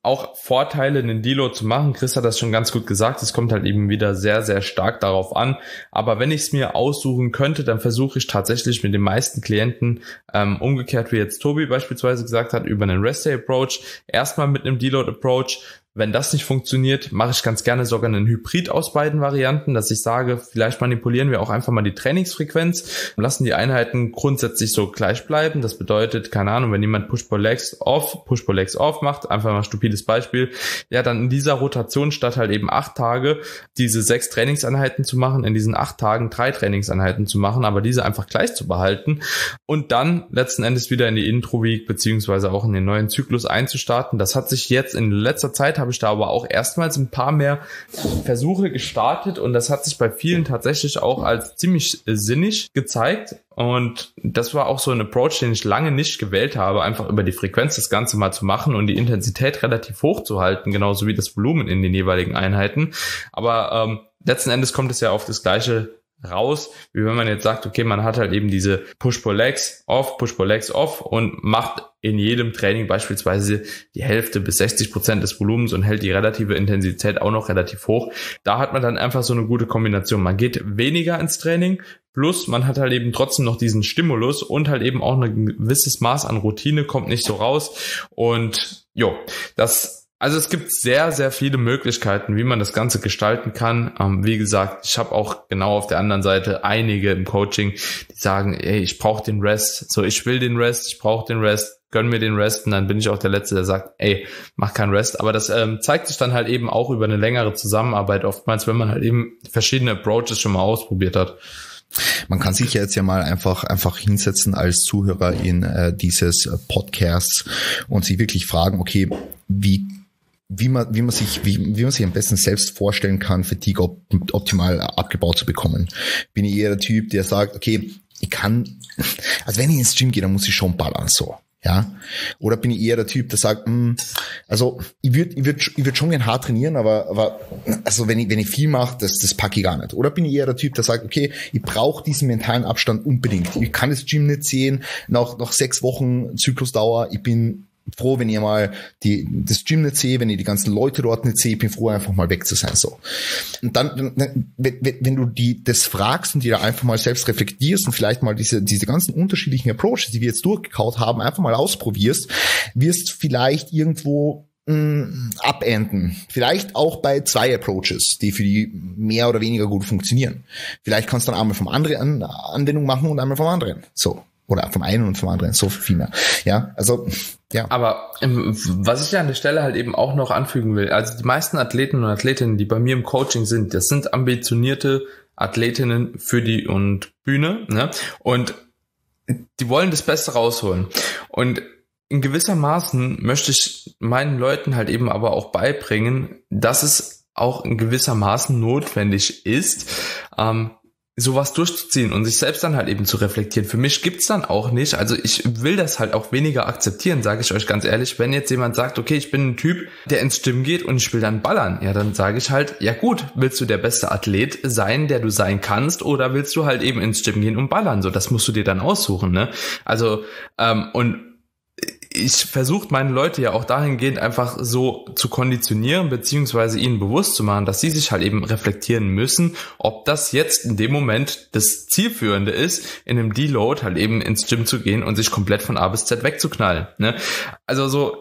auch Vorteile, einen Deload zu machen. Chris hat das schon ganz gut gesagt. Es kommt halt eben wieder sehr, sehr stark darauf an. Aber wenn ich es mir aussuchen könnte, dann versuche ich tatsächlich mit den meisten Klienten, umgekehrt wie jetzt Tobi beispielsweise gesagt hat, über einen Rest-Day-Approach, erstmal mit einem Deload-Approach. Wenn das nicht funktioniert, mache ich ganz gerne sogar einen Hybrid aus beiden Varianten, dass ich sage, vielleicht manipulieren wir auch einfach mal die Trainingsfrequenz und lassen die Einheiten grundsätzlich so gleich bleiben. Das bedeutet, keine Ahnung, wenn jemand Push-Pull-Legs off macht, einfach mal ein stupides Beispiel, ja, dann in dieser Rotation statt halt eben 8 Tage diese 6 Trainingseinheiten zu machen, in diesen 8 Tagen 3 Trainingseinheiten zu machen, aber diese einfach gleich zu behalten und dann letzten Endes wieder in die Intro-Week beziehungsweise auch in den neuen Zyklus einzustarten. Das hat sich jetzt in letzter Zeit habe ich da aber auch erstmals ein paar mehr Versuche gestartet und das hat sich bei vielen tatsächlich auch als ziemlich sinnig gezeigt und das war auch so ein Approach, den ich lange nicht gewählt habe, einfach über die Frequenz das Ganze mal zu machen und die Intensität relativ hoch zu halten, genauso wie das Volumen in den jeweiligen Einheiten, aber letzten Endes kommt es ja auf das Gleiche raus, wie wenn man jetzt sagt, okay, man hat halt eben diese Push-Pull-Legs off und macht in jedem Training beispielsweise die Hälfte bis 60% des Volumens und hält die relative Intensität auch noch relativ hoch. Da hat man dann einfach so eine gute Kombination. Man geht weniger ins Training, plus man hat halt eben trotzdem noch diesen Stimulus und halt eben auch ein gewisses Maß an Routine, kommt nicht so raus und also es gibt sehr, sehr viele Möglichkeiten, wie man das Ganze gestalten kann. Wie gesagt, ich habe auch genau auf der anderen Seite einige im Coaching, die sagen, ey, ich brauche den Rest. So, ich will den Rest, ich brauche den Rest, gönn mir den Rest. Und dann bin ich auch der Letzte, der sagt, ey, mach keinen Rest. Aber das zeigt sich dann halt eben auch über eine längere Zusammenarbeit oftmals, wenn man halt eben verschiedene Approaches schon mal ausprobiert hat. Man kann sich jetzt ja mal einfach hinsetzen als Zuhörer in dieses Podcasts und sich wirklich fragen, okay, wie man sich am besten selbst vorstellen kann, Fatigue optimal abgebaut zu bekommen. Bin ich eher der Typ, der sagt, okay, also wenn ich ins Gym gehe, dann muss ich schon ballern, so. Ja, oder bin ich eher der Typ, der sagt, also ich würd schon gern hart trainieren, aber also wenn ich viel mache, das packe ich gar nicht. Oder bin ich eher der Typ, der sagt, okay, ich brauche diesen mentalen Abstand unbedingt. Ich kann das Gym nicht sehen nach 6 Wochen Zyklusdauer. Ich bin froh, wenn ich mal das Gym nicht sehe, wenn ich die ganzen Leute dort nicht sehe, ich bin froh, einfach mal weg zu sein, so. Und dann, wenn du das fragst und dir da einfach mal selbst reflektierst und vielleicht mal diese ganzen unterschiedlichen Approaches, die wir jetzt durchgekaut haben, einfach mal ausprobierst, wirst vielleicht irgendwo abenden. Vielleicht auch bei 2 Approaches, die für die mehr oder weniger gut funktionieren. Vielleicht kannst du dann einmal vom anderen Anwendung machen und einmal vom anderen, so. Oder vom einen und vom anderen, so viel mehr. Ja, also, ja. Aber was ich ja an der Stelle halt eben auch noch anfügen will, also die meisten Athleten und Athletinnen, die bei mir im Coaching sind, das sind ambitionierte Athletinnen für die und Bühne, ne? Und die wollen das Beste rausholen. Und in gewissermaßen möchte ich meinen Leuten halt eben aber auch beibringen, dass es auch in gewissermaßen notwendig ist, sowas durchzuziehen und sich selbst dann halt eben zu reflektieren. Für mich gibt's dann auch nicht, also ich will das halt auch weniger akzeptieren, sage ich euch ganz ehrlich. Wenn jetzt jemand sagt, okay, ich bin ein Typ, der ins Gym geht und ich will dann ballern, ja, dann sage ich halt, ja gut, willst du der beste Athlet sein, der du sein kannst, oder willst du halt eben ins Gym gehen und ballern? So, das musst du dir dann aussuchen, ne? Also, und ich versuche meine Leute ja auch dahingehend einfach so zu konditionieren, beziehungsweise ihnen bewusst zu machen, dass sie sich halt eben reflektieren müssen, ob das jetzt in dem Moment das Zielführende ist, in einem Deload halt eben ins Gym zu gehen und sich komplett von A bis Z wegzuknallen, ne? Also so,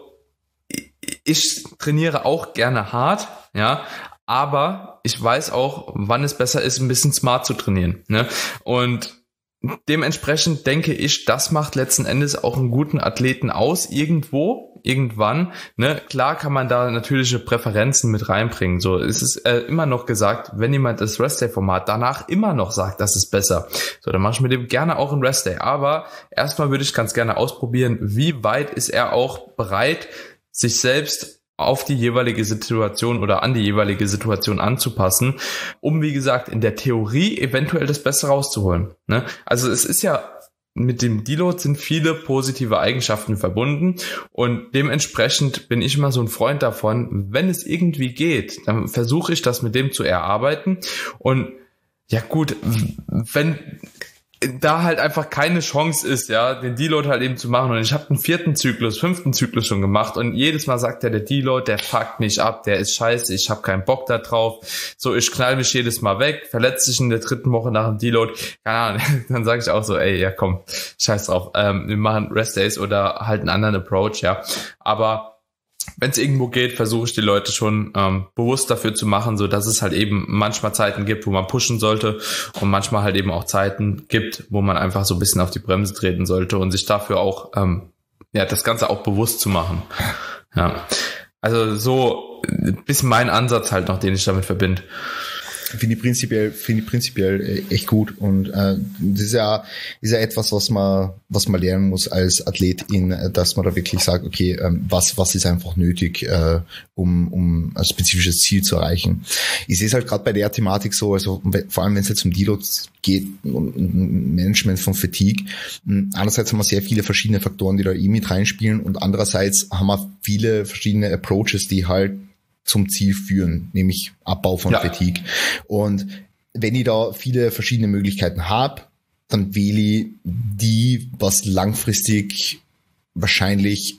ich trainiere auch gerne hart, ja, aber ich weiß auch, wann es besser ist, ein bisschen smart zu trainieren, ne? Und dementsprechend denke ich, das macht letzten Endes auch einen guten Athleten aus, irgendwann, ne? Klar kann man da natürliche Präferenzen mit reinbringen, so, es ist immer noch gesagt, wenn jemand das Rest-Day-Format danach immer noch sagt, das ist besser, so, dann mache ich mit dem gerne auch ein Rest-Day, aber erstmal würde ich ganz gerne ausprobieren, wie weit ist er auch bereit, sich selbst auf die jeweilige Situation oder an die jeweilige Situation anzupassen, um, wie gesagt, in der Theorie eventuell das Beste rauszuholen, ne? Also es ist ja, mit dem Deload sind viele positive Eigenschaften verbunden und dementsprechend bin ich immer so ein Freund davon, wenn es irgendwie geht, dann versuche ich das mit dem zu erarbeiten und ja gut, wenn da halt einfach keine Chance ist, ja, den Deload halt eben zu machen. Und ich habe den 4. Zyklus, 5. Zyklus schon gemacht und jedes Mal sagt der Deload, der fuckt mich ab, der ist scheiße, ich habe keinen Bock da drauf. So, ich knall mich jedes Mal weg, verletze dich in der 3. Woche nach dem Deload. Keine Ahnung, dann sage ich auch so, ey, ja komm, scheiß drauf. Wir machen Rest Days oder halt einen anderen Approach, ja. Aber wenn es irgendwo geht, versuche ich die Leute schon bewusst dafür zu machen, so dass es halt eben manchmal Zeiten gibt, wo man pushen sollte und manchmal halt eben auch Zeiten gibt, wo man einfach so ein bisschen auf die Bremse treten sollte und sich dafür auch das Ganze auch bewusst zu machen. Ja, also so ein bisschen mein Ansatz halt noch, den ich damit verbinde. Finde ich prinzipiell echt gut und das ist ja etwas, was man lernen muss als Athletin, dass man da wirklich sagt, okay, was ist einfach nötig, um ein spezifisches Ziel zu erreichen. Ich sehe es halt gerade bei der Thematik so, also vor allem wenn es jetzt um Deload geht und Management von Fatigue. Einerseits haben wir sehr viele verschiedene Faktoren, die da mit reinspielen und andererseits haben wir viele verschiedene Approaches, die halt zum Ziel führen, nämlich Abbau von Fatigue. Und wenn ich da viele verschiedene Möglichkeiten habe, dann wähle ich die, was langfristig wahrscheinlich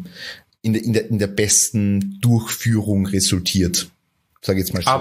in der besten Durchführung resultiert. Sag jetzt mal so.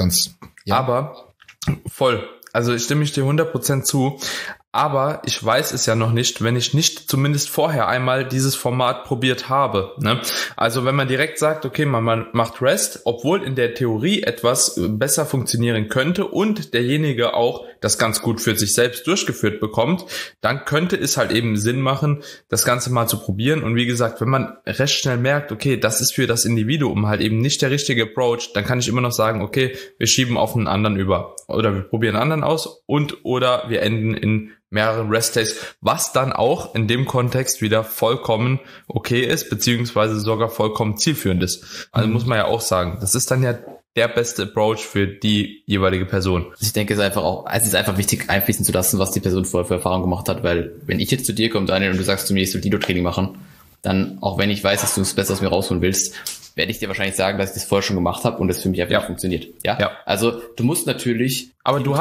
Aber voll. Also stimme ich dir 100% zu. Aber ich weiß es ja noch nicht, wenn ich nicht zumindest vorher einmal dieses Format probiert habe. Ne? Also wenn man direkt sagt, okay, man macht Rest, obwohl in der Theorie etwas besser funktionieren könnte und derjenige auch das ganz gut für sich selbst durchgeführt bekommt, dann könnte es halt eben Sinn machen, das Ganze mal zu probieren. Und wie gesagt, wenn man recht schnell merkt, okay, das ist für das Individuum halt eben nicht der richtige Approach, dann kann ich immer noch sagen, okay, wir schieben auf einen anderen über. Oder wir probieren einen anderen aus oder wir enden in mehreren Rest-Days, was dann auch in dem Kontext wieder vollkommen okay ist, beziehungsweise sogar vollkommen zielführend ist. Also muss man ja auch sagen, das ist dann ja der beste Approach für die jeweilige Person. Ich denke, es ist einfach wichtig, einfließen zu lassen, was die Person vorher für Erfahrung gemacht hat, weil wenn ich jetzt zu dir komme, Daniel, und du sagst zu mir, ich soll Deload-Training machen, dann, auch wenn ich weiß, dass du das Beste aus mir rausholen willst, werde ich dir wahrscheinlich sagen, dass ich das vorher schon gemacht habe und das für mich einfach nicht funktioniert. Ja? Also du musst natürlich diese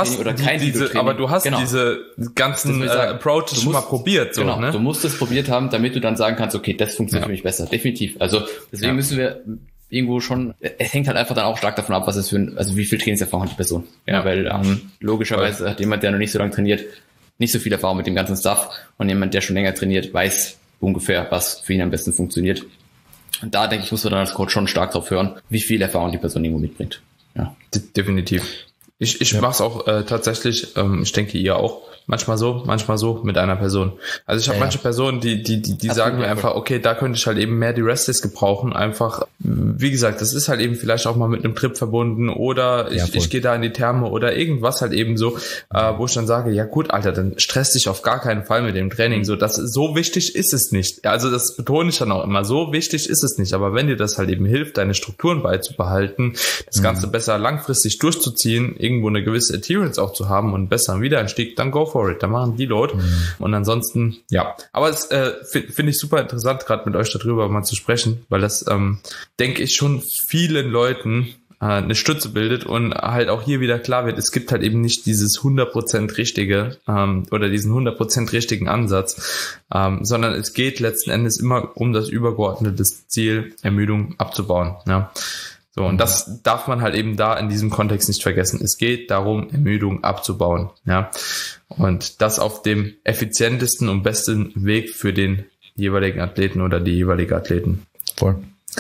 ganzen Approaches schon mal probiert. So, genau, ne? Du musst es probiert haben, damit du dann sagen kannst, okay, das funktioniert für mich besser. Definitiv. Also deswegen müssen wir irgendwo schon, es hängt halt einfach dann auch stark davon ab, also wie viel Trainingserfahrung hat die Person. Ja, weil logischerweise hat jemand, der noch nicht so lange trainiert, nicht so viel Erfahrung mit dem ganzen Stuff und jemand, der schon länger trainiert, weiß ungefähr, was für ihn am besten funktioniert. Und da, denke ich, muss man dann als Coach schon stark drauf hören, wie viel Erfahrung die Person irgendwo mitbringt. Ja. Definitiv. Ich mache es auch tatsächlich, ich denke ihr auch, manchmal so mit einer Person. Also ich habe manche Personen, die sagen mir einfach, okay, da könnte ich halt eben mehr die Rest-Days gebrauchen. Einfach, wie gesagt, das ist halt eben vielleicht auch mal mit einem Trip verbunden oder ich gehe da in die Therme oder irgendwas halt eben so, wo ich dann sage, ja gut, Alter, dann stress dich auf gar keinen Fall mit dem Training. So wichtig ist es nicht. Also das betone ich dann auch immer, so wichtig ist es nicht. Aber wenn dir das halt eben hilft, deine Strukturen beizubehalten, das Ganze besser langfristig durchzuziehen, irgendwo eine gewisse Adherence auch zu haben und einen besseren Wiedereinstieg, dann go for it, dann machen Deload. Und ansonsten, aber es finde ich super interessant, gerade mit euch darüber mal zu sprechen, weil das, denke ich, schon vielen Leuten eine Stütze bildet und halt auch hier wieder klar wird, es gibt halt eben nicht dieses 100% richtige oder diesen 100% richtigen Ansatz, sondern es geht letzten Endes immer um das übergeordnete Ziel, Ermüdung abzubauen. Ja. So, und das darf man halt eben da in diesem Kontext nicht vergessen. Es geht darum, Ermüdung abzubauen, ja. Und das auf dem effizientesten und besten Weg für den jeweiligen Athleten oder die jeweilige Athleten. Voll.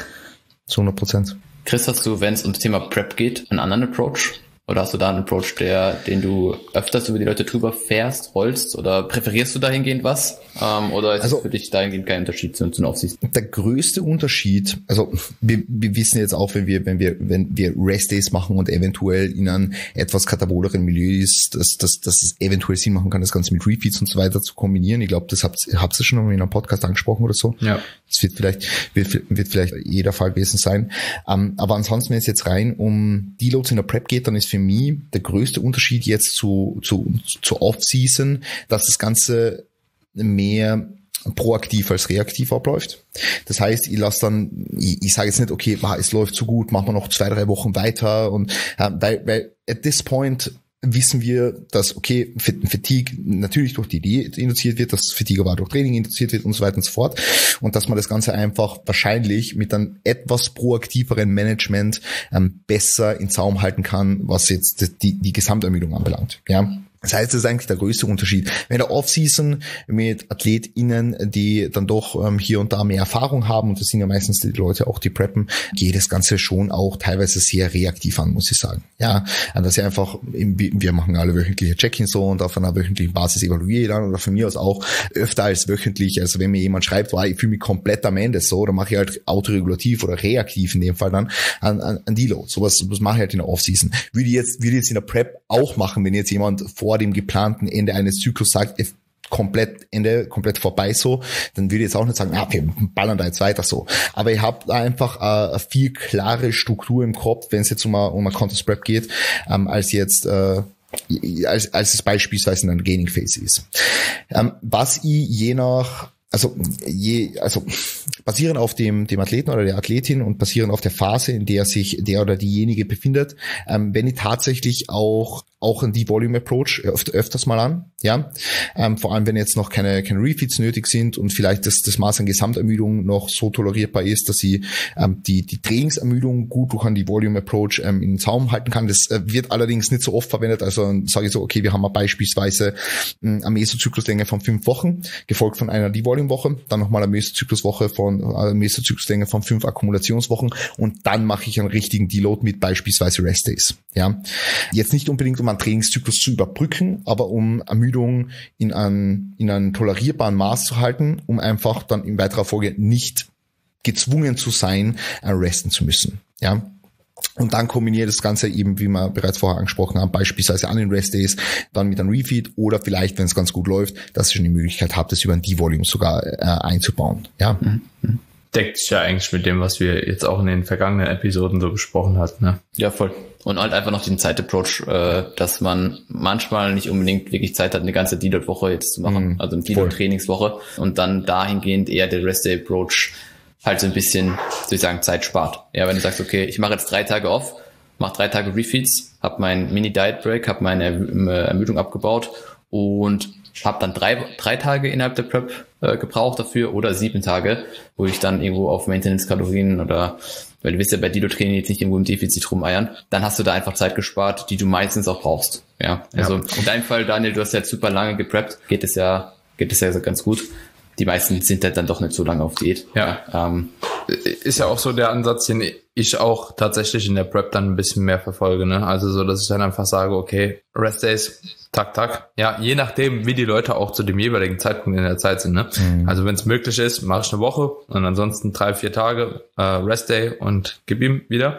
Zu 100%. Chris, hast du, wenn es um das Thema Prep geht, einen anderen Approach? Oder hast du da einen Approach, den du öfters über die Leute drüber fährst, rollst? Oder präferierst du dahingehend was? Oder ist es für dich dahingehend kein Unterschied zu den Offseason? Der größte Unterschied, also wir wissen jetzt auch, wenn wir Rest-Days machen und eventuell in einem etwas kataboleren Milieu ist, dass es eventuell Sinn machen kann, das Ganze mit Refeeds und so weiter zu kombinieren. Ich glaube, das habt ihr schon mal in einem Podcast angesprochen oder so. Ja. Das wird vielleicht jeder Fall gewesen sein. Aber ansonsten, wenn es jetzt rein um Deloads in der Prep geht, dann ist für mich der größte Unterschied jetzt zur Off-Season, dass das Ganze mehr proaktiv als reaktiv abläuft. Das heißt, ich sage jetzt nicht, okay, es läuft so gut, machen wir noch 2-3 Wochen weiter und weil at this point wissen wir, dass, okay, Fatigue natürlich durch die Diät induziert wird, dass Fatigue aber durch Training induziert wird und so weiter und so fort. Und dass man das Ganze einfach wahrscheinlich mit einem etwas proaktiveren Management besser in Zaum halten kann, was jetzt die Gesamtermüdung anbelangt. Ja. Das heißt, das ist eigentlich der größte Unterschied. Wenn der Off-Season mit AthletInnen, die dann doch hier und da mehr Erfahrung haben, und das sind ja meistens die Leute auch, die preppen, geht das Ganze schon auch teilweise sehr reaktiv an, muss ich sagen. Ja, dass sie einfach, wir machen alle wöchentliche Check-ins so und auf einer wöchentlichen Basis evaluiere ich dann, oder von mir aus auch öfter als wöchentlich. Also wenn mir jemand schreibt, wow, ich fühle mich komplett am Ende so, dann mache ich halt autoregulativ oder reaktiv in dem Fall dann an Deload. Sowas mache ich halt in der Off-Season. Würde ich jetzt in der Prep auch machen, wenn jetzt jemand vor dem geplanten Ende eines Zyklus sagt, komplett vorbei so, dann würde ich jetzt auch nicht sagen, wir ballern da jetzt weiter so. Aber ich habe einfach eine viel klare Struktur im Kopf, wenn es jetzt um eine Contest Prep geht, als jetzt als es beispielsweise in einer Gaining Phase ist. Was ich basierend auf dem Athleten oder der Athletin und basierend auf der Phase, in der sich der oder diejenige befindet, wenn ich tatsächlich auch einen Deep-Volume-Approach öfters mal an, ja. Vor allem, wenn jetzt noch keine Refeeds nötig sind und vielleicht das Maß an Gesamtermüdung noch so tolerierbar ist, dass sie die Trainingsermüdung gut durch einen Deep-Volume-Approach in den Zaum halten kann. Das wird allerdings nicht so oft verwendet. Also sage ich so, okay, wir haben beispielsweise eine Mesozykluslänge von 5 Wochen, gefolgt von einer Deep-Volume-Woche, dann nochmal eine Mesozykluslänge von 5 Akkumulationswochen und dann mache ich einen richtigen Deload mit beispielsweise Rest Days. Ja, jetzt nicht unbedingt um einen Trainingszyklus zu überbrücken, aber um Ermüdung in einem tolerierbaren Maß zu halten, um einfach dann in weiterer Folge nicht gezwungen zu sein, resten zu müssen. Ja. Und dann kombiniere das Ganze eben, wie wir bereits vorher angesprochen haben, beispielsweise an den Rest Days, dann mit einem Refeed oder vielleicht, wenn es ganz gut läuft, dass ich schon die Möglichkeit habe, das über ein D-Volume sogar einzubauen. Ja. Deckt sich ja eigentlich mit dem, was wir jetzt auch in den vergangenen Episoden so besprochen hatten. Ne? Ja, voll. Und halt einfach noch den Zeit-Approach, dass man manchmal nicht unbedingt wirklich Zeit hat, eine ganze Deload-Woche jetzt zu machen, also eine Deload-Trainingswoche und dann dahingehend eher der Rest-Day-Approach halt so ein bisschen, soll ich sagen, Zeit spart. Ja, wenn du sagst, okay, ich mache jetzt 3 Tage off, mache 3 Tage Refeeds, habe meinen Mini-Diet-Break, habe meine Ermüdung abgebaut und habe dann 3 Tage innerhalb der Prep gebraucht dafür oder 7 Tage, wo ich dann irgendwo auf Maintenance-Kalorien oder, weil du willst ja bei Deload-Training jetzt nicht irgendwo im Defizit rumeiern, dann hast du da einfach Zeit gespart, die du meistens auch brauchst. Ja, also in deinem Fall, Daniel, du hast ja jetzt super lange gepreppt, geht es ja ganz gut. Die meisten sind halt dann doch nicht so lange auf Diät. Ja. Ist ja auch so der Ansatz, den ich auch tatsächlich in der Prep dann ein bisschen mehr verfolge, ne? Also so, dass ich dann einfach sage, okay, Rest Days, tak. Ja, je nachdem, wie die Leute auch zu dem jeweiligen Zeitpunkt in der Zeit sind, ne? Also wenn es möglich ist, mache ich eine Woche und ansonsten 3-4 Tage Rest Day und gib ihm wieder.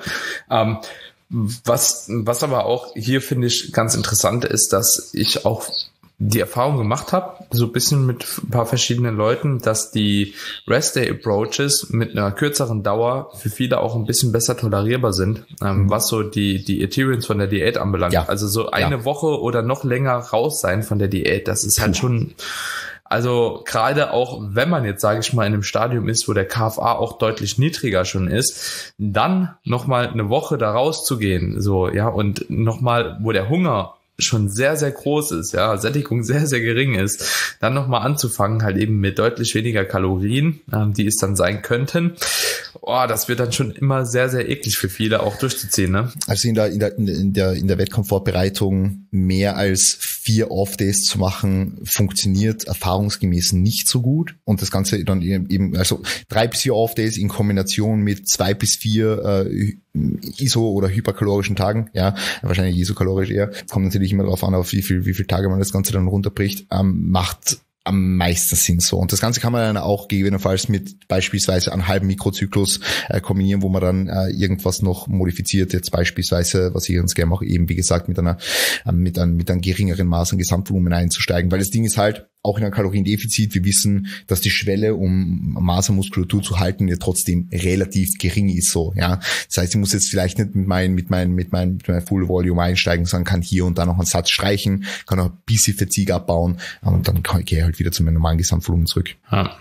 Was aber auch hier, finde ich, ganz interessant ist, dass ich auch die Erfahrung gemacht habe, so ein bisschen mit ein paar verschiedenen Leuten, dass die Rest-Day-Approaches mit einer kürzeren Dauer für viele auch ein bisschen besser tolerierbar sind, was so die Adherence von der Diät anbelangt. Ja. Also so eine Woche oder noch länger raus sein von der Diät, das ist halt schon, also gerade auch, wenn man jetzt, sage ich mal, in einem Stadium ist, wo der KFA auch deutlich niedriger schon ist, dann nochmal eine Woche da rauszugehen, so, ja, und nochmal, wo der Hunger schon sehr, sehr groß ist, ja, Sättigung sehr, sehr gering ist, dann nochmal anzufangen, halt eben mit deutlich weniger Kalorien, die es dann sein könnten. Das wird dann schon immer sehr, sehr eklig für viele auch durchzuziehen, ne? Also in der Wettkampfvorbereitung mehr als 4 Off-Days zu machen, funktioniert erfahrungsgemäß nicht so gut. Und das Ganze dann eben, also 3 bis 4 Off-Days in Kombination mit 2 bis 4 iso- oder hyperkalorischen Tagen, ja, wahrscheinlich isokalorisch eher, kommt natürlich immer darauf an, auf wie viel Tage man das Ganze dann runterbricht, macht am meisten Sinn so. Und das Ganze kann man dann auch gegebenenfalls mit beispielsweise einem halben Mikrozyklus kombinieren, wo man dann irgendwas noch modifiziert, jetzt beispielsweise, was ich ganz gerne mache, eben wie gesagt mit einem geringeren Maß an Gesamtvolumen einzusteigen, weil das Ding ist halt, auch in einem Kaloriendefizit, wir wissen, dass die Schwelle, um Maß an Muskulatur zu halten, ja trotzdem relativ gering ist, so, ja. Das heißt, ich muss jetzt vielleicht nicht mit meinem Full Volume einsteigen, sondern kann hier und da noch einen Satz streichen, kann auch ein bisschen Fatigue abbauen, und dann gehe ich halt wieder zu meinem normalen Gesamtvolumen zurück. Ja.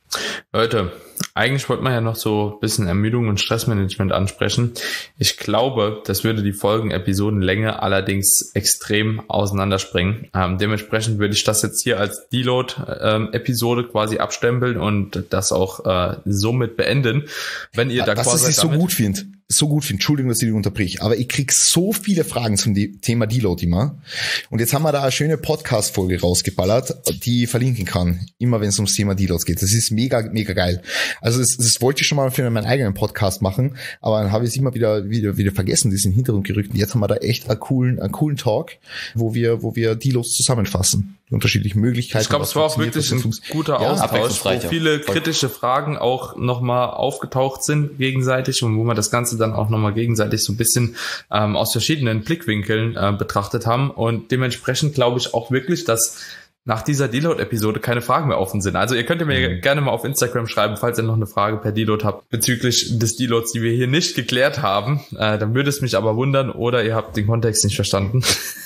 Leute, eigentlich wollte man ja noch so ein bisschen Ermüdung und Stressmanagement ansprechen. Ich glaube, das würde die Folgenepisodenlänge allerdings extrem auseinanderspringen. Dementsprechend würde ich das jetzt hier als Deload-Episode quasi abstempeln und das auch somit beenden. Wenn ihr d'accord seid, ich so gut finde, Entschuldigung, dass ich dich unterbrich, aber ich krieg so viele Fragen zum Thema Deload immer. Und jetzt haben wir da eine schöne Podcast-Folge rausgeballert, die ich verlinken kann, immer wenn es ums Thema Deloads geht. Das ist mega, mega geil. Also das wollte ich schon mal für meinen eigenen Podcast machen, aber dann habe ich es immer wieder vergessen, das ist in den Hintergrund gerückt. Und jetzt haben wir da echt einen coolen Talk, wo wir Deloads zusammenfassen. Die unterschiedlichen Möglichkeiten. Ich glaube, es war auch wirklich ein guter Austausch, wo viele kritische Fragen auch nochmal aufgetaucht sind gegenseitig und wo wir das Ganze dann auch nochmal gegenseitig so ein bisschen aus verschiedenen Blickwinkeln betrachtet haben. Und dementsprechend glaube ich auch wirklich, dass nach dieser Deload-Episode keine Fragen mehr offen sind. Also ihr könnt mir gerne mal auf Instagram schreiben, falls ihr noch eine Frage per Deload habt bezüglich des Deloads, die wir hier nicht geklärt haben. Dann würde es mich aber wundern, oder ihr habt den Kontext nicht verstanden.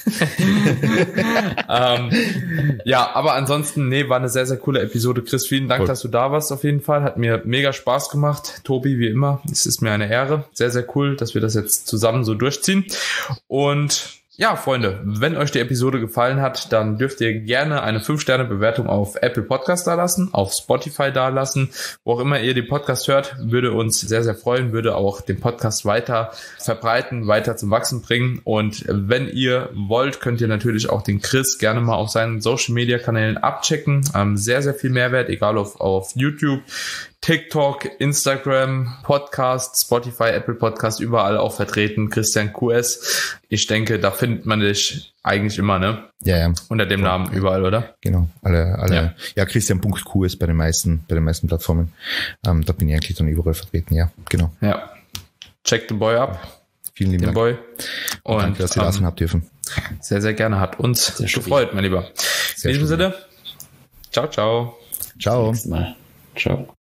Ja, aber ansonsten, war eine sehr, sehr coole Episode. Chris, vielen Dank, dass du da warst auf jeden Fall. Hat mir mega Spaß gemacht. Tobi, wie immer, es ist mir eine Ehre. Sehr, sehr cool, dass wir das jetzt zusammen so durchziehen. Und ja, Freunde, wenn euch die Episode gefallen hat, dann dürft ihr gerne eine 5-Sterne-Bewertung auf Apple Podcast dalassen, auf Spotify dalassen, wo auch immer ihr den Podcast hört, würde uns sehr, sehr freuen, würde auch den Podcast weiter verbreiten, weiter zum Wachsen bringen. Und wenn ihr wollt, könnt ihr natürlich auch den Chris gerne mal auf seinen Social-Media-Kanälen abchecken. Sehr, sehr viel Mehrwert, egal auf YouTube, TikTok, Instagram, Podcast, Spotify, Apple Podcast, überall auch vertreten. Christian QS. Ich denke, da findet man dich eigentlich immer, ne? Ja. Unter dem Namen überall, oder? Genau. Alle. Ja, Christian.QS bei den meisten Plattformen. Da bin ich eigentlich dann überall vertreten, ja, genau. Ja. Check den Boy ab. Vielen lieben Dank. Boy. Und danke, dass ihr lassen habt dürfen. Sehr, sehr gerne. Hat uns gefreut, mein Lieber. In diesem Sinne. Ciao, ciao. Ciao. Bis zum nächsten Mal. Ciao.